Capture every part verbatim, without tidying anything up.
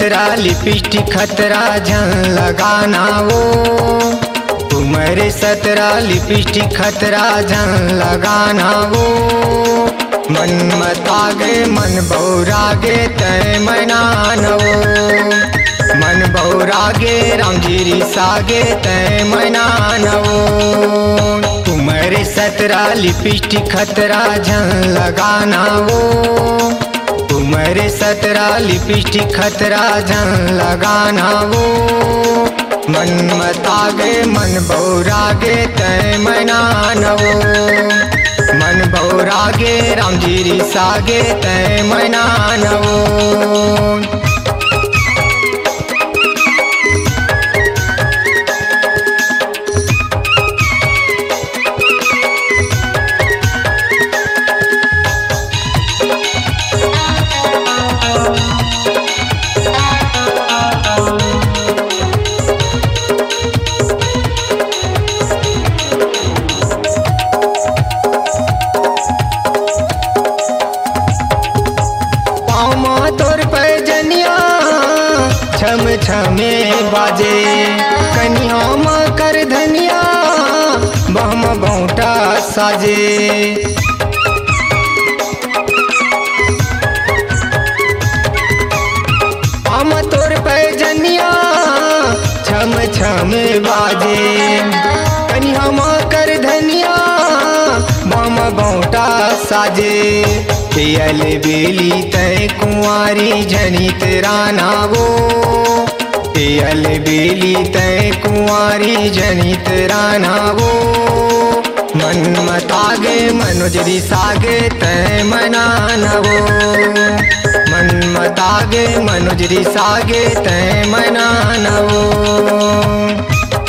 सतरा लिपस्टिक खतरा झन लगाना वो। तुम्हारे सतरा लिपस्टिक खतरा झन लगाना वो। मन मत आगे मन बौरागे तय मनान वो। मन बौरागे रामगिरी सागे तय मनान वो। तुम्हारे सतरा लिपस्टिक खतरा झन लगाना वो। तुम्हारे सतरा लिपस्टिक खतरा झन लगाना वो। मन मत आगे मन बौरागे तय मनान वो। मन बौरागे रामगिरी सागे तय मनान वो। तोर पैजनिया छम छमे बाजे। कनिया म कर धनिया बम बौटा साजे। हम तोर पैजनिया छम छम बाजे। कनिया म कर धनिया बम बौटा साजे। पियल बेली तय कुंवारी झनित राना वो। पियल बेली तय कुंवारी झनित राना वो। मन मत आगे मनोजरी सागे तय मनान वो। मन मत आगे मनोजरी सागे तय मनान वो।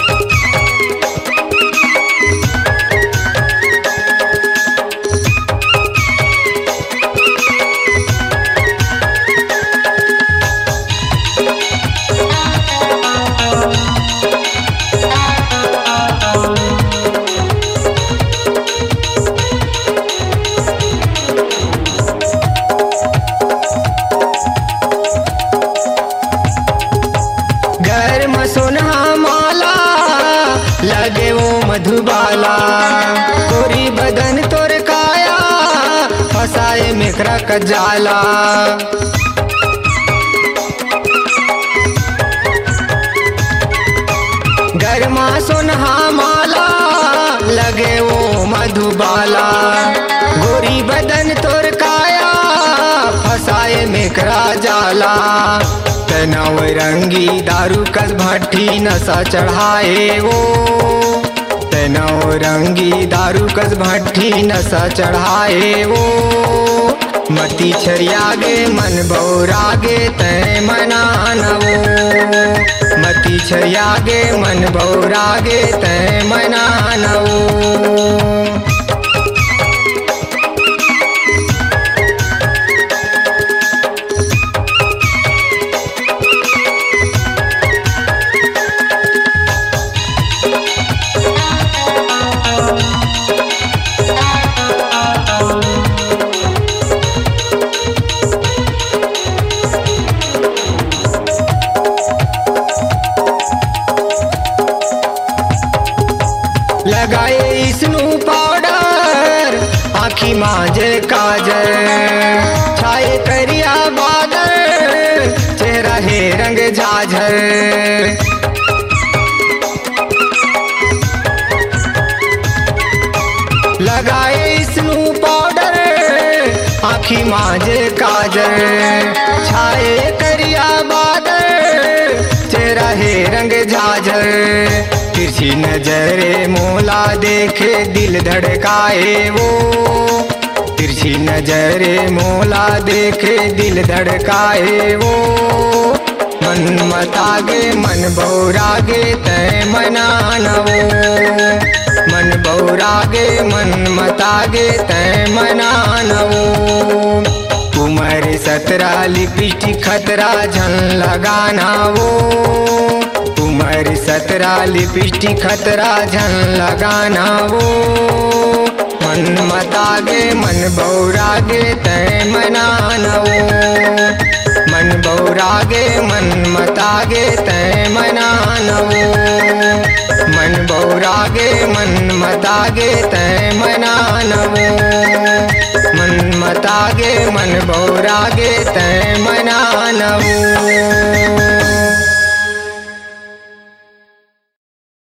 सोना माला लगे वो मधुबाला। तोरी बदन तोर काया फसाए मेकरा का जाला। गरमा सोना माला लगे वो मधुबाला। गोरी बदन तोर काया फसाए मेकरा जाला। नव रंगी दारू कस भट्टी नशा चढ़ाए वो। नव रंगी दारू कस भट्टी नशा चढ़ाए वो। मती छरियागे मन बौरागे तय मनान वो। मती छरियागे मन बौरागे तय मनान वो। लगाए स्नू पाउडर आँखी मांझे काजल। छाए करिया बादल चेहरा है रंग झाझर। लगाए स्नू पाउडर आँखी मांझे काजल। छाए करिया बादल चेहरा है रंग झाझर। तिरछी नजरे मोला देखे दिल धड़काए वो। तिरछी नजरे मोला देखे दिल धड़काए वो। मन मत आगे मन बौरागे तय मनान वो। मन बौरागे मन मत आगे तय मनान वो। तुम्हारे सतरा लिपस्टिक खतरा झन लगाना वो। तुम्हारे सतरा लिपस्टिक खतरा झन लगाना वो। मन मत आगे मन बौरागे तय मनान वो। मन बौरागे मन मतागे तय मनानवो मन बौरागे मन मतागे तय मनानवो मन मतागे मन बौरागे तय मनानवो।